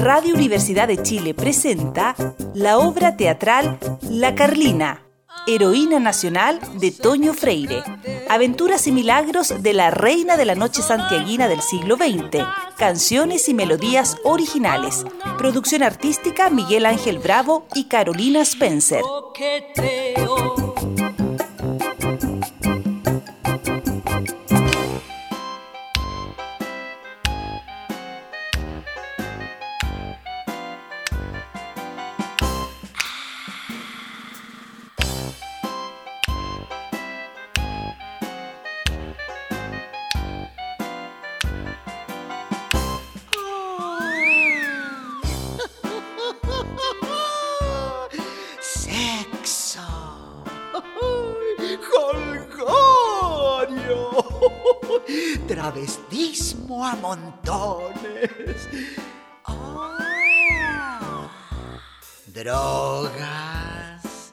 Radio Universidad de Chile presenta la obra teatral La Carlina, heroína nacional de Toño Freire. Aventuras y milagros de la reina de la noche santiaguina del siglo XX. Canciones y melodías originales. Producción artística Miguel Ángel Bravo y Carolina Spencer. Travestismo a montones. Drogas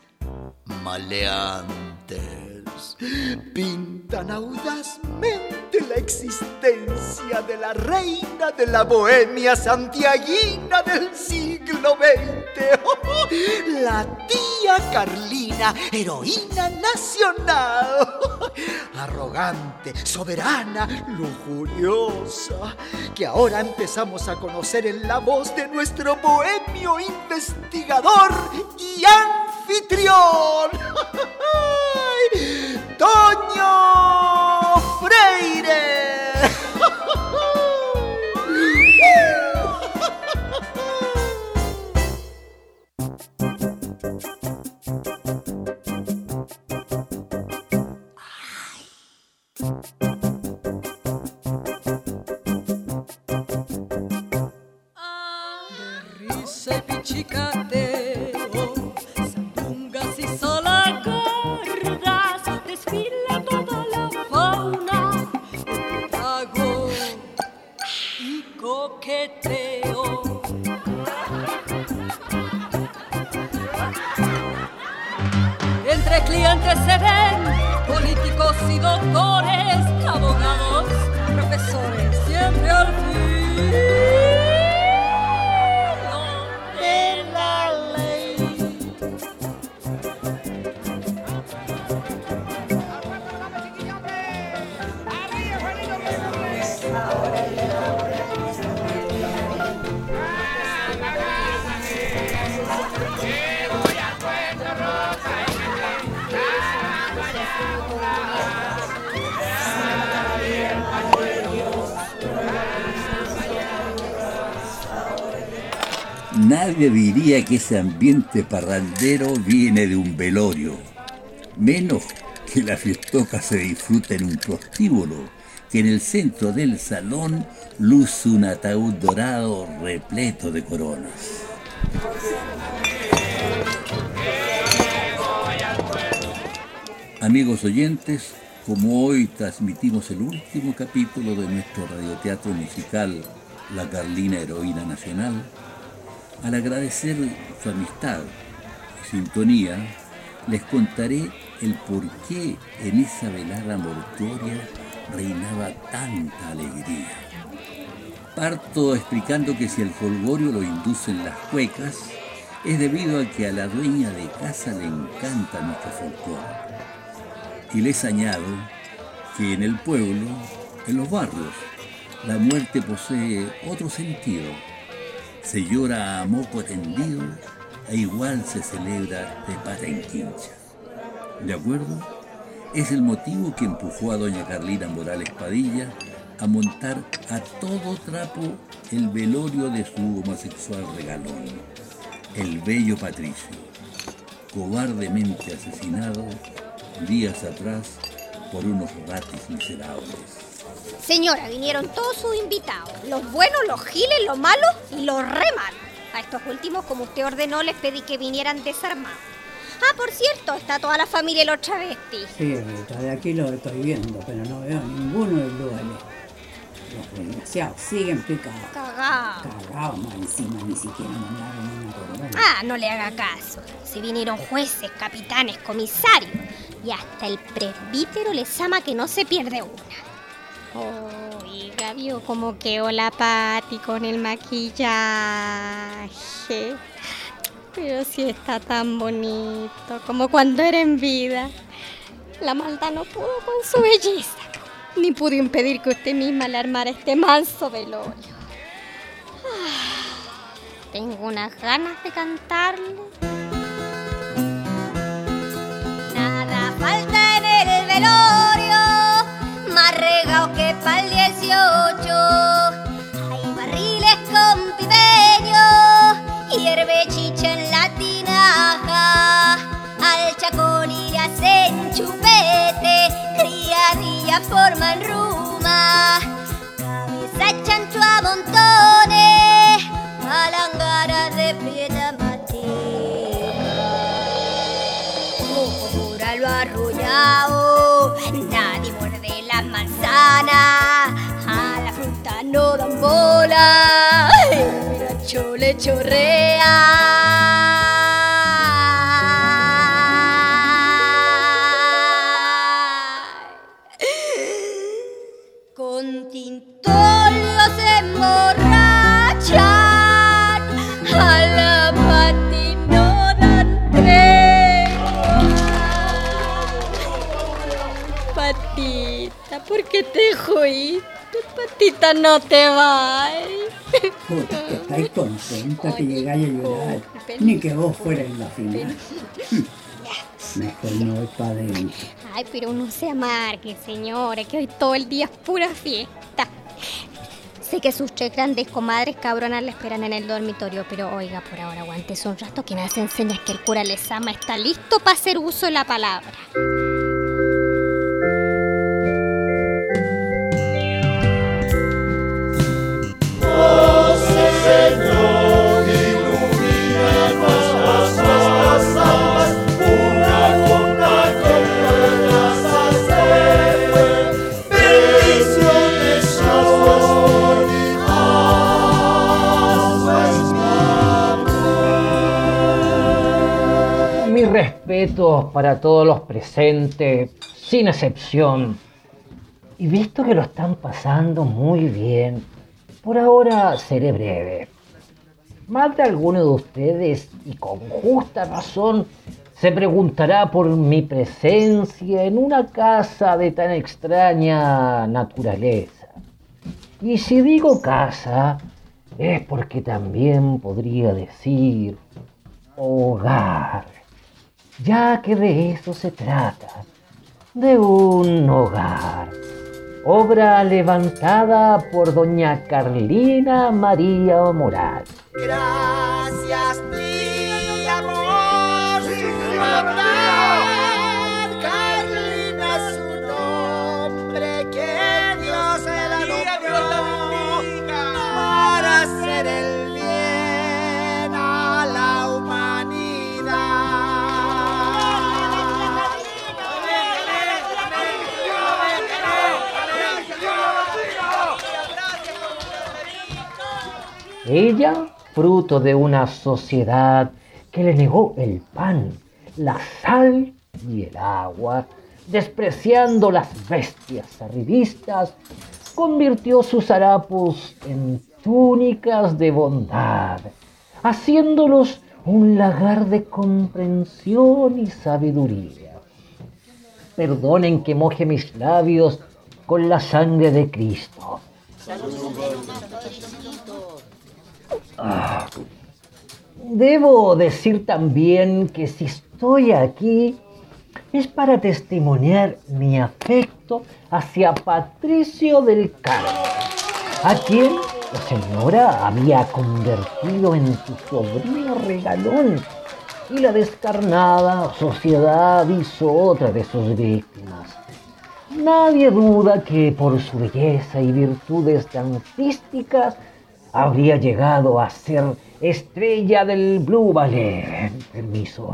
maleantes pintan audazmente la existencia de la reina de la bohemia santiaguina del siglo XX. La tía Carlina, heroína nacional, arrogante, soberana, lujuriosa, que ahora empezamos a conocer en la voz de nuestro bohemio investigador y anfitrión, Toño Freire. Chicateo, sandungas y solagardas, desfila toda la fauna, entre trago y coqueteo. Entre clientes se ven políticos y doctores, abogados, profesores, siempre al fin. Nadie diría que ese ambiente parrandero viene de un velorio, menos que la fiestoca se disfruta en un prostíbulo, que en el centro del salón luce un ataúd dorado repleto de coronas. Amigos oyentes, como hoy transmitimos el último capítulo de nuestro radioteatro musical La Carlina, heroína nacional, al agradecer su amistad y sintonía, les contaré el por qué en esa velada mortuoria reinaba tanta alegría. Parto explicando que si el jolgorio lo inducen las cuecas, es debido a que a la dueña de casa le encanta nuestro folclore. Y les añado que en el pueblo, en los barrios, la muerte posee otro sentido. Se llora a moco tendido e igual se celebra de pata en quincha. ¿De acuerdo? Es el motivo que empujó a doña Carlina Morales Padilla a montar a todo trapo el velorio de su homosexual regalón, el bello Patricio, cobardemente asesinado días atrás por unos ratis miserables. Señora, vinieron todos sus invitados, los buenos, los giles, los malos y los re malos. A estos últimos, como usted ordenó, les pedí que vinieran desarmados. Ah, por cierto, está toda la familia los travestis. Sí, Rita, de aquí lo estoy viendo, pero no veo ninguno de lugares. Los desgraciados siguen picados. Cagados más encima, ni siquiera mandaron una corona. Ah, no le haga caso. Si vinieron jueces, capitanes, comisarios, y hasta el presbítero les ama que no se pierde una. Oiga, Ya vio cómo quedó la Pati con el maquillaje. Pero sí está tan bonito como cuando era en vida. La maldad no pudo con su belleza, ni pudo impedir que usted misma le armara este manso velorio. Tengo unas ganas de cantarle. Nada falta en el velorio, más regao que pa'l 18. Hay barriles con pipeño, hierve chicha en la tinaja. Al chacón le hacen chupete, criadillas forman ruma. Cabeza chancho a montones, palangaras de prieta mateca. Por lo arrollado, nadie muerde las manzanas. A la fruta no dan bola, el miracho le chorrea. Con tintolio se emborrachan, a la Pati no dan tregua. Patita, ¿por qué te fuiste? Patita, no te vayas. Puta, que estáis contenta que llegáis a llorar. Ni que vos fueras en la final. Mejor no voy para adentro. Ay, pero no se amargue, señora, que hoy todo el día es pura fiesta. Sé que sus 3 grandes comadres cabronas la esperan en el dormitorio, pero oiga, por ahora aguántese un rato que me hace señas que el cura Lezama está listo para hacer uso de la palabra. Señor, ilumínanos nuestras almas, una con ellas hacer. Bendiciones son Mis respetos para todos los presentes, sin excepción. Y visto que lo están pasando muy bien, por ahora seré breve. Más de alguno de ustedes, y con justa razón, se preguntará por mi presencia en una casa de tan extraña naturaleza. Y si digo casa, es porque también podría decir hogar, ya que de eso se trata, de un hogar. Obra levantada por doña Carlina María Moral. Gracias, mi amor, su bondad. Carlina es su nombre, que Dios se la nombró para hacer el bien a la humanidad. Ella, fruto de una sociedad que le negó el pan, la sal y el agua, despreciando las bestias arribistas, convirtió sus harapos en túnicas de bondad, haciéndolos un lagar de comprensión y sabiduría. Perdonen que moje mis labios con la sangre de Cristo. Debo decir también que si estoy aquí es para testimoniar mi afecto hacia Patricio del Carmen, a quien la señora había convertido en su sobrino regalón, y la descarnada sociedad hizo otra de sus víctimas. Nadie duda que por su belleza y virtudes dancísticas habría llegado a ser estrella del Blue Ballet. Permiso.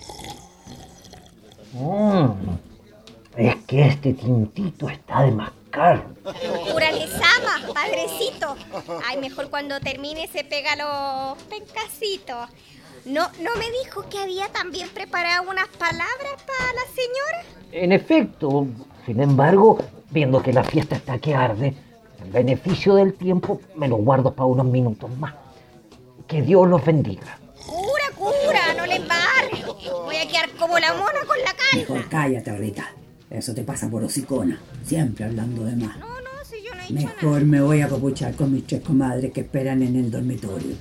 Es que este tintito está de más caro. Cura Lezama, padrecito. Ay, mejor cuando termine se pega los pencasitos. ¿No me dijo que había también preparado unas palabras para la señora? En efecto, sin embargo, viendo que la fiesta está que arde, En beneficio del tiempo me lo guardo para unos minutos más. Que Dios los bendiga. Cura, no le embarre. Voy a quedar como la mona con la calma. Mejor cállate, Rita. Eso te pasa por hocicona. Siempre hablando de más. No, si yo no he dicho Mejor me voy a copuchar con mis 3 comadres que esperan en el dormitorio.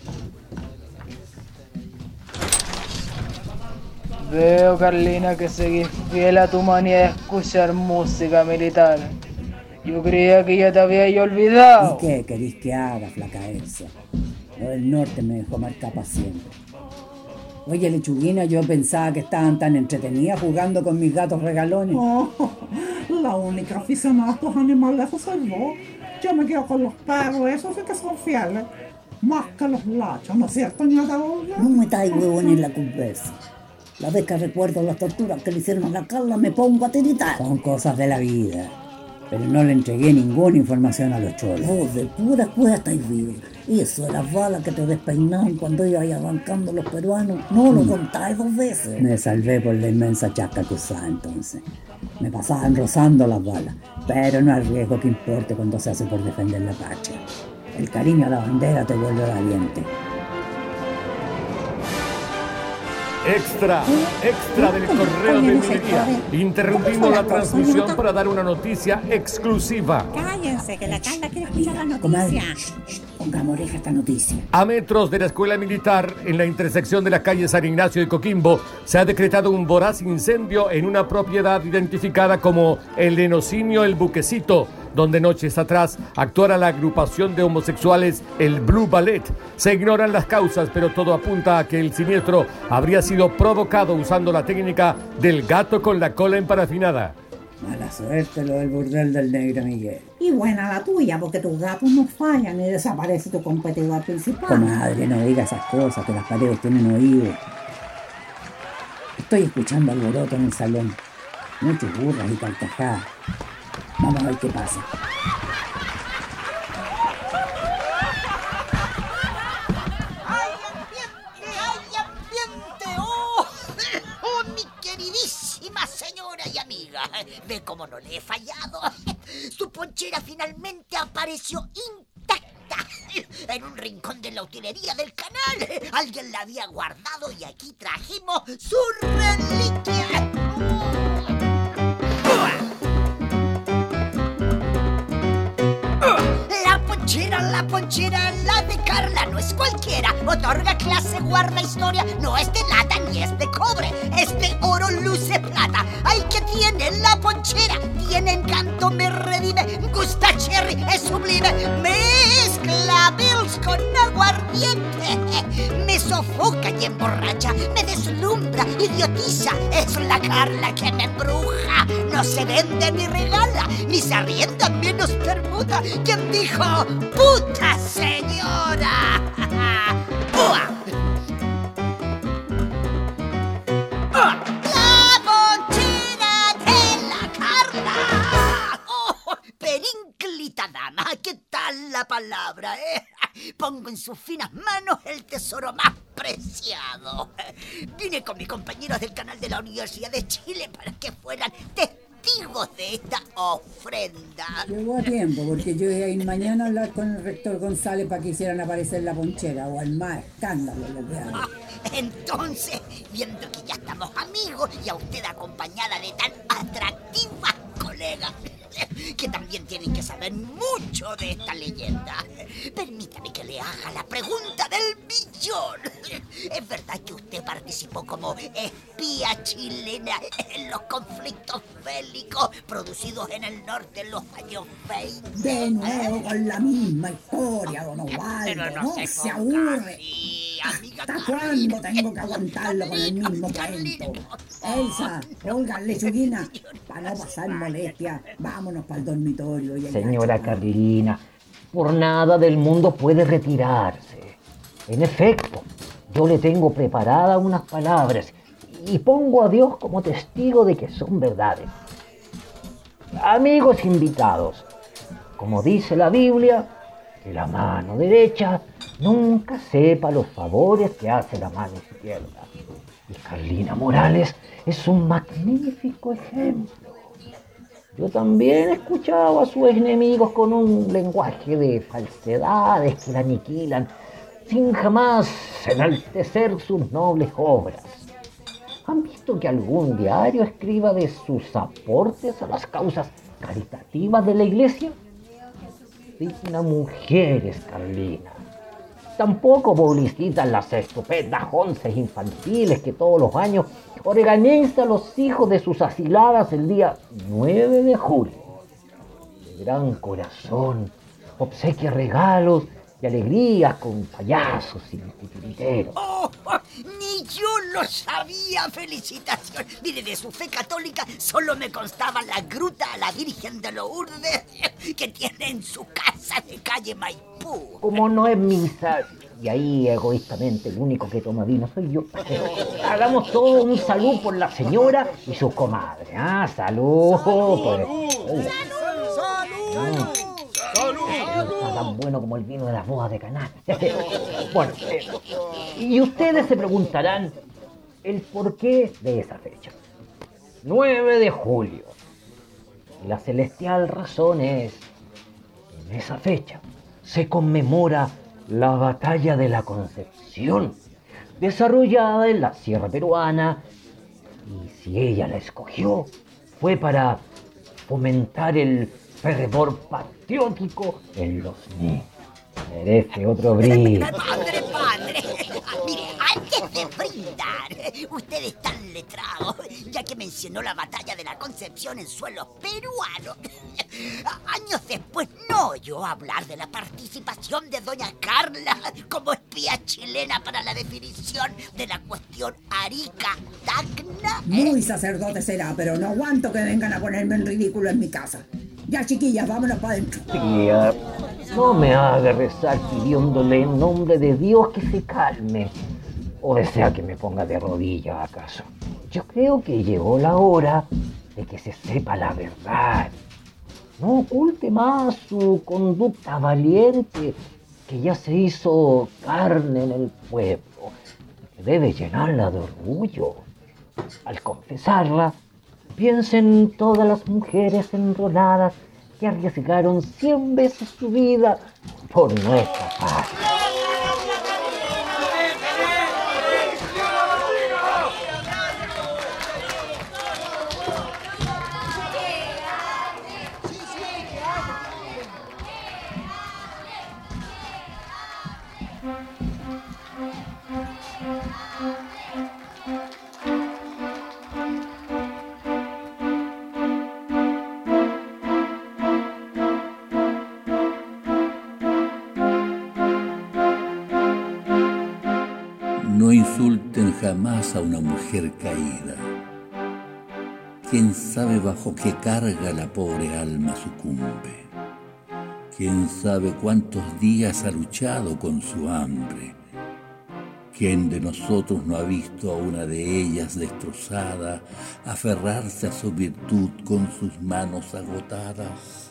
Veo, Carlina, que seguís fiel a tu manía de escuchar música militar. Yo creía que ya te había olvidado. ¿Y qué querís que haga, flaca Elsa? Lo del norte me dejó marcar para siempre. Oye, lechuguina, yo pensaba que estaban tan entretenidas jugando con mis gatos regalones. Oh, la única aficionada a estos animales soy vos. Yo me quedo con los perros, esos sí que son fieles. Más que los lachos, ¿no es cierto, niña Olga? No me metáis huevón en la conversa. La vez que recuerdo las torturas que le hicieron a la Carla me pongo a tiritar. Son cosas de la vida. Pero no le entregué ninguna información a los cholos. Vos de pura cueva estáis vivos. Y eso de las balas que te despeinaban cuando ibas arrancando los peruanos, no lo contáis 2 veces. Me salvé por la inmensa chasca que usaba entonces. Me pasaban rozando las balas, pero no hay riesgo que importe cuando se hace por defender la patria. El cariño a la bandera te vuelve valiente. Extra del correo de minería. Interrumpimos la transmisión para dar una noticia exclusiva. Cállense, que la Carla quiere escuchar la Comadre, noticia. pongamos oreja a esta noticia. A metros de la escuela militar, en la intersección de la calle San Ignacio y Coquimbo, se ha decretado un voraz incendio en una propiedad identificada como el Lenocinio El Buquecito, donde noches atrás actuara la agrupación de homosexuales El Blue Ballet. Se ignoran las causas, pero todo apunta a que el siniestro habría sido provocado usando la técnica del gato con la cola emparafinada. Mala suerte lo del burdel del negro Miguel. Y buena la tuya, porque tus gatos no fallan y desaparece tu competidor principal. Comadre, no diga esas cosas, que las paredes tienen oído. Estoy escuchando alboroto en el salón. Muchos burras y carcajadas. Vamos a ver qué pasa. ¡Ay, ambiente! ¡Oh, mi queridísima señora y amiga! ¿Ve cómo no le he fallado? Su ponchera finalmente apareció intacta en un rincón de la utilería del canal. Alguien la había guardado y aquí trajimos su reliquia. La ponchera, la de Carla, no es cualquiera. Otorga clase, guarda historia. No es de lata ni es de cobre. Es de oro, luce plata. ¡Ay, que tiene la ponchera! Tiene encanto, me redime. Gusta cherry, es sublime. Mezcla Bills con aguardiente. Me sofoca y emborracha. Me deslumbra, idiotiza. Es la Carla que me embruja. No se vende ni regala, ni se arrienda, menos permuta. ¿Quién dijo? ¡Puta señora! ¡La ponchera de la Carla! ¡Oh, perinclita dama! ¿Qué tal la palabra, Pongo en sus finas manos el tesoro más preciado. Vine con mis compañeros del canal de la Universidad de Chile para que fueran testigos de esta ofrenda. Llegó a tiempo, porque yo iba a ir mañana a hablar con el rector González para que hicieran aparecer la ponchera, o al más escándalo lo que haga. Entonces, viendo que ya estamos amigos y a usted acompañada de tan atractivas colegas, que también tienen que saber mucho de esta leyenda, permítame que le haga la pregunta del millón. ¿Es verdad que usted participó como espía chilena en los conflictos bélicos producidos en el norte en los años 20? De nuevo con la misma historia, don Osvaldo. No se aburre. ¿Hasta cuándo tengo que aguantarlo con el mismo cuento? Elsa, Olga, lechuguina, para no pasar molestia, vámonos para el dormitorio. Señora Carlina, por nada del mundo puede retirarse. En efecto, yo le tengo preparadas unas palabras y pongo a Dios como testigo de que son verdades. Amigos invitados, como dice la Biblia, que la mano derecha nunca sepa los favores que hace la mano izquierda. Y Carlina Morales es un magnífico ejemplo. Yo también he escuchado a sus enemigos con un lenguaje de falsedades que la aniquilan, sin jamás enaltecer sus nobles obras. ¿Han visto que algún diario escriba de sus aportes a las causas caritativas de la Iglesia? Digna mujeres, Carlina. Tampoco publicitan las estupendas onces infantiles que todos los años organizan los hijos de sus asiladas el día 9 de julio. De gran corazón, obsequia regalos y alegrías con payasos y titiriteros. ¡Oh! Ni yo lo sabía. ¡Felicitaciones! Mire, de su fe católica solo me constaba la gruta a la Virgen de Lourdes que tiene en su casa de calle Maipú. Como no es misa, y ahí egoístamente el único que toma vino soy yo, hagamos todo un salud por la señora y su comadre. ¡Ah, salud! ¡Salud! Está tan bueno como el vino de las bodas de Caná. Bueno, y ustedes se preguntarán el porqué de esa fecha. 9 de julio. Y la celestial razón es, en esa fecha se conmemora la batalla de la Concepción, desarrollada en la sierra peruana, y si ella la escogió, fue para fomentar el fervor patriótico en los niños. Merece otro brindis. Padre. Mire, antes de brindar, usted es tan letrado, ya que mencionó la batalla de la Concepción en suelos peruanos. Años después no oyó hablar de la participación de doña Carla como espía chilena para la definición de la cuestión Arica-Tacna. Muy sacerdote será, pero no aguanto que vengan a ponerme en ridículo en mi casa. Ya, chiquillas, vámonos para adentro. Tía, no me haga rezar pidiéndole en nombre de Dios que se calme. ¿O desea que me ponga de rodillas, acaso? Yo creo que llegó la hora de que se sepa la verdad. No oculte más su conducta valiente, que ya se hizo carne en el pueblo, que debe llenarla de orgullo. Al confesarla, piensen todas las mujeres enroladas que arriesgaron 100 veces su vida por nuestra patria. No insulten jamás a una mujer caída. ¿Quién sabe bajo qué carga la pobre alma sucumbe? ¿Quién sabe cuántos días ha luchado con su hambre? ¿Quién de nosotros no ha visto a una de ellas destrozada aferrarse a su virtud con sus manos agotadas?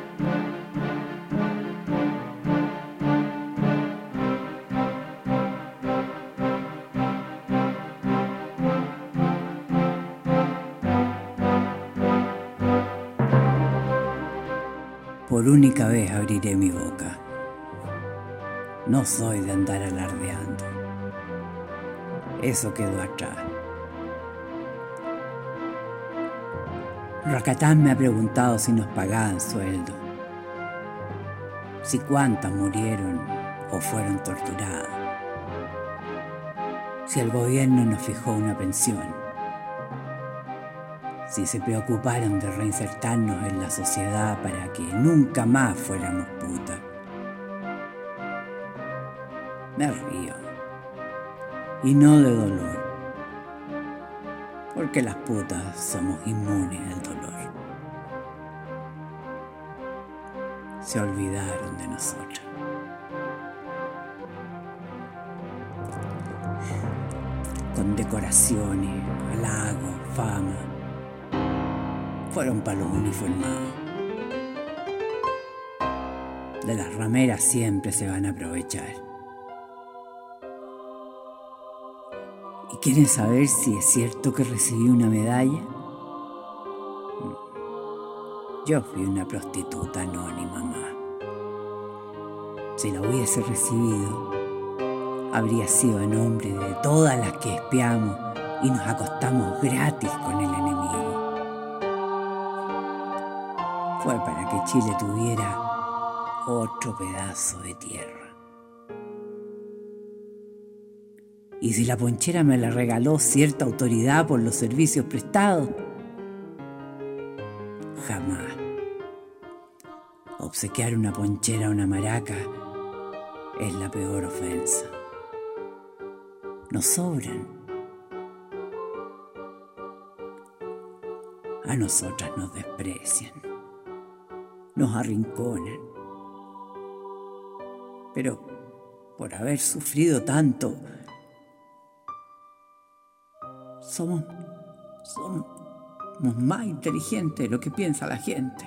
Por única vez abriré mi boca. No soy de andar alardeando. Eso quedó atrás. Racatán me ha preguntado si nos pagaban sueldo, si cuántas murieron o fueron torturadas, si el gobierno nos fijó una pensión, si se preocuparon de reinsertarnos en la sociedad para que nunca más fuéramos putas. Me río, y no de dolor, porque las putas somos inmunes al dolor. Se olvidaron de nosotras. Condecoraciones, halagos, fama, fueron para los uniformados. De las rameras siempre se van a aprovechar. ¿Y quieren saber si es cierto que recibí una medalla? Yo fui una prostituta anónima, mamá. Si la hubiese recibido, habría sido a nombre de todas las que espiamos y nos acostamos gratis con el enemigo. Fue para que Chile tuviera otro pedazo de tierra. Y si la ponchera me la regaló cierta autoridad por los servicios prestados, jamás. Obsequiar una ponchera a una maraca es la peor ofensa. Nos sobran. A nosotras nos desprecian, nos arrinconan. Pero por haber sufrido tanto, somos más inteligentes de lo que piensa la gente.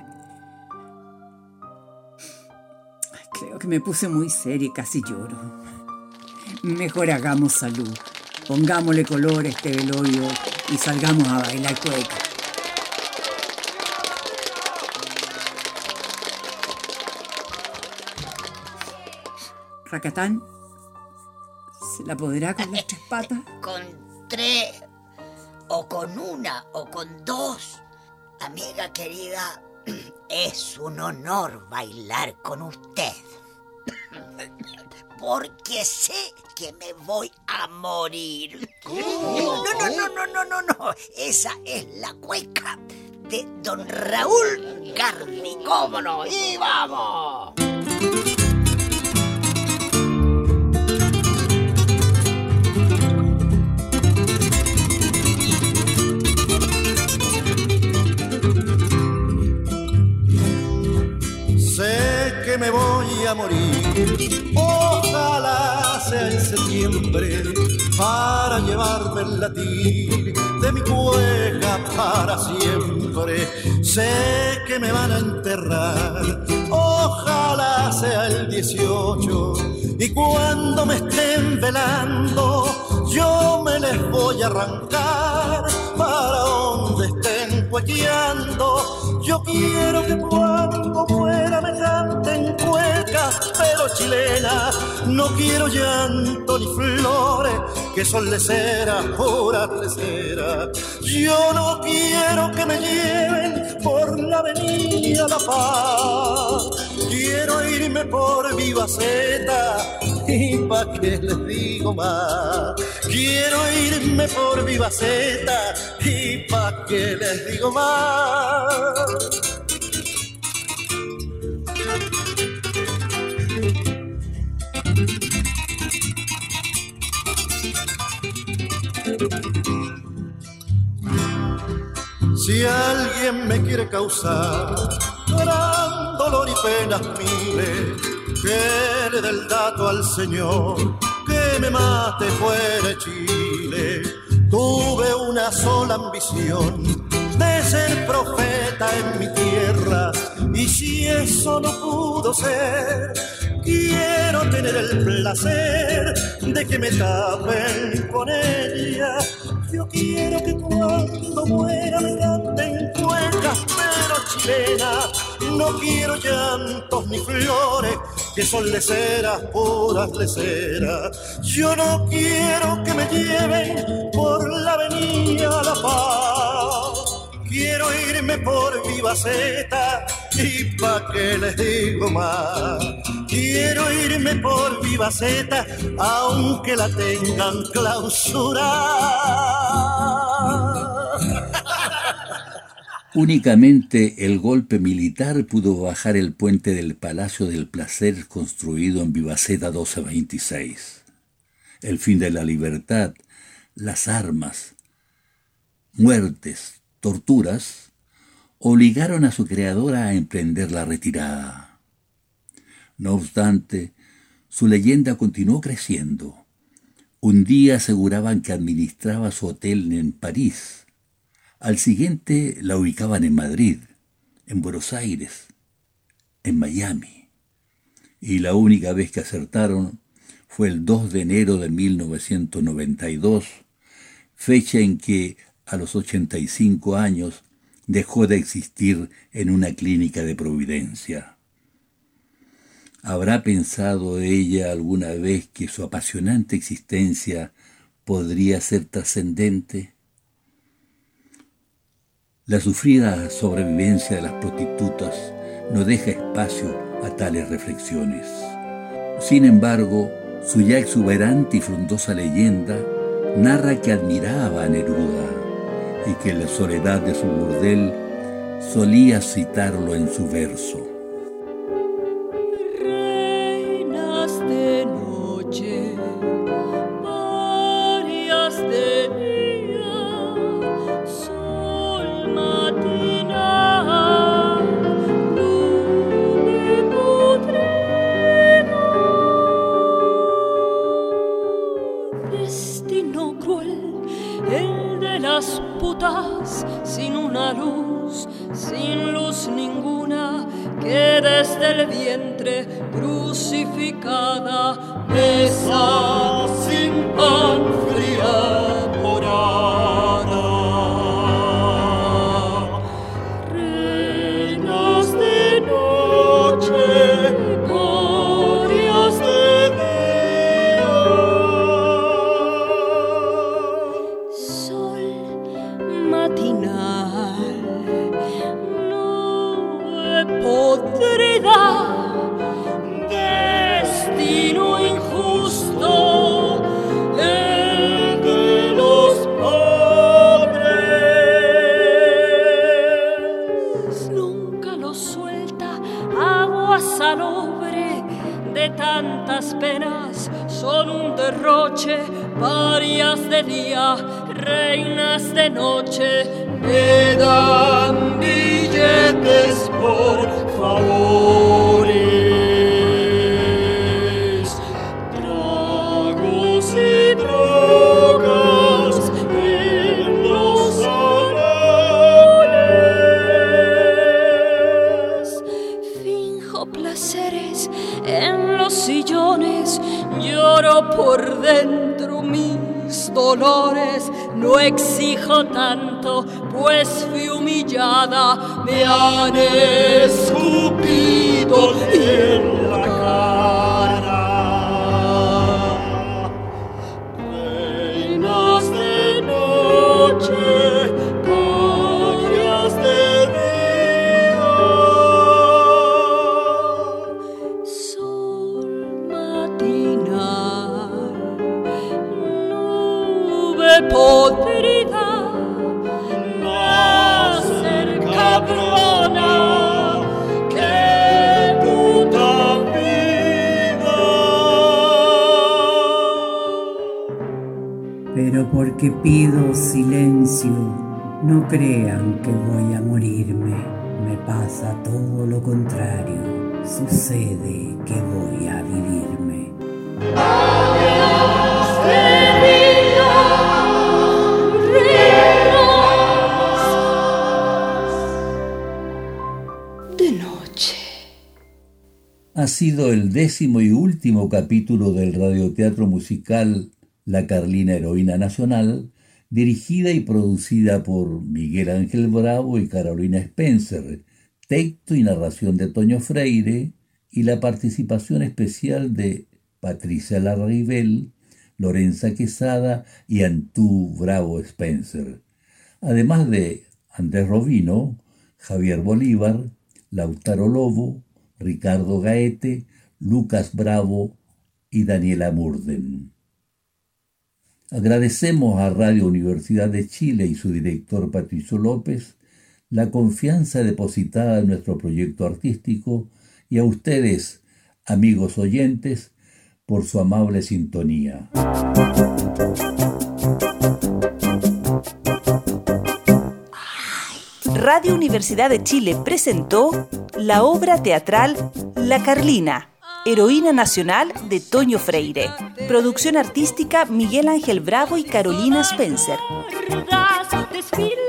Creo que me puse muy seria y casi lloro. Mejor hagamos salud, pongámosle color a este velorio y salgamos a bailar cueca. Racatán, ¿se la podrá con las 3 patas? Con 3, o con 1, o con 2. Amiga querida, es un honor bailar con usted. Porque sé que me voy a morir. No. Esa es la cueca de don Raúl Garni. ¡Cómo no! ¡Y vamos! Sé que me voy a morir, ojalá sea en septiembre, para llevarme el latir de mi cueca para siempre. Sé que me van a enterrar, ojalá sea el 18, y cuando me estén velando, yo me les voy a arrancar para donde estén cuequeando. Yo quiero que cuando muera me canten cuecas, pero chilenas. No quiero llanto ni flores, que son leceras, puras leceras. Yo no quiero que me lleven por la avenida La Paz. Quiero irme por Vivaceta, y pa' qué les digo más. Quiero irme por Vivaceta, y pa' qué les digo más. Si alguien me quiere causar gran dolor y penas miles, que le dé el dato al Señor, que me mate fuera de Chile. Tuve una sola ambición, de ser profeta en mi tierra, y si eso no pudo ser, quiero tener el placer de que me tapen con ella. Yo quiero que cuando muera me canten cuecas, pero chilenas. No quiero llantos ni flores, que son leceras, puras leceras. Yo no quiero que me lleven por la avenida La Paz. Quiero irme por Vivaceta, y pa' qué les digo más. Quiero irme por Vivaceta, aunque la tengan clausurada. Únicamente el golpe militar pudo bajar el puente del Palacio del Placer construido en Vivaceta 1226. El fin de la libertad, las armas, muertes, torturas, obligaron a su creadora a emprender la retirada. No obstante, su leyenda continuó creciendo. Un día aseguraban que administraba su hotel en París. Al siguiente la ubicaban en Madrid, en Buenos Aires, en Miami. Y la única vez que acertaron fue el 2 de enero de 1992, fecha en que, a los 85 años, dejó de existir en una clínica de Providencia. ¿Habrá pensado ella alguna vez que su apasionante existencia podría ser trascendente? La sufrida sobrevivencia de las prostitutas no deja espacio a tales reflexiones. Sin embargo, su ya exuberante y frondosa leyenda narra que admiraba a Neruda y que en la soledad de su burdel solía citarlo en su verso. Reinas de noche, varias de día, sol matinal, nube podrida, destino cruel, el de las putas, sin una luz, sin luz ninguna, que desde el vientre crucificada mesa sin pan fría morada. Reinas de noche, glorias de día, sol matinal, nube podrida, destino injusto, el de los pobres. Nunca lo suelta, agua salobre de tantas penas, son un derroche, varias de día, reinas de noche, me dan billetes por favores, tragos y drogas en los salones, finjo placeres en los sillones, lloro por dentro mis dolores, no exijo tanto, pues fui humillada, me han escupido en la cara. Reinas de noche, glorias de día, sol matinal, nube podrida, nacer cabrona, qué puta vida. Pero porque pido silencio, no crean que voy a morirme. Me pasa todo lo contrario, sucede que voy a vivirme. De noche. Ha sido el 10º y último capítulo del radioteatro musical La Carlina Heroína Nacional, dirigida y producida por Miguel Ángel Bravo y Carolina Spencer, texto y narración de Toño Freire y la participación especial de Patricia Larraibel, Lorenza Quesada y Antú Bravo Spencer, además de Andrés Robino, Javier Bolívar, Lautaro Lobo, Ricardo Gaete, Lucas Bravo y Daniela Murden. Agradecemos a Radio Universidad de Chile y su director Patricio López la confianza depositada en nuestro proyecto artístico y a ustedes, amigos oyentes, por su amable sintonía. Radio Universidad de Chile presentó la obra teatral La Carlina, Heroína Nacional de Toño Freire. Producción artística Miguel Ángel Bravo y Carolina Spencer. Desfila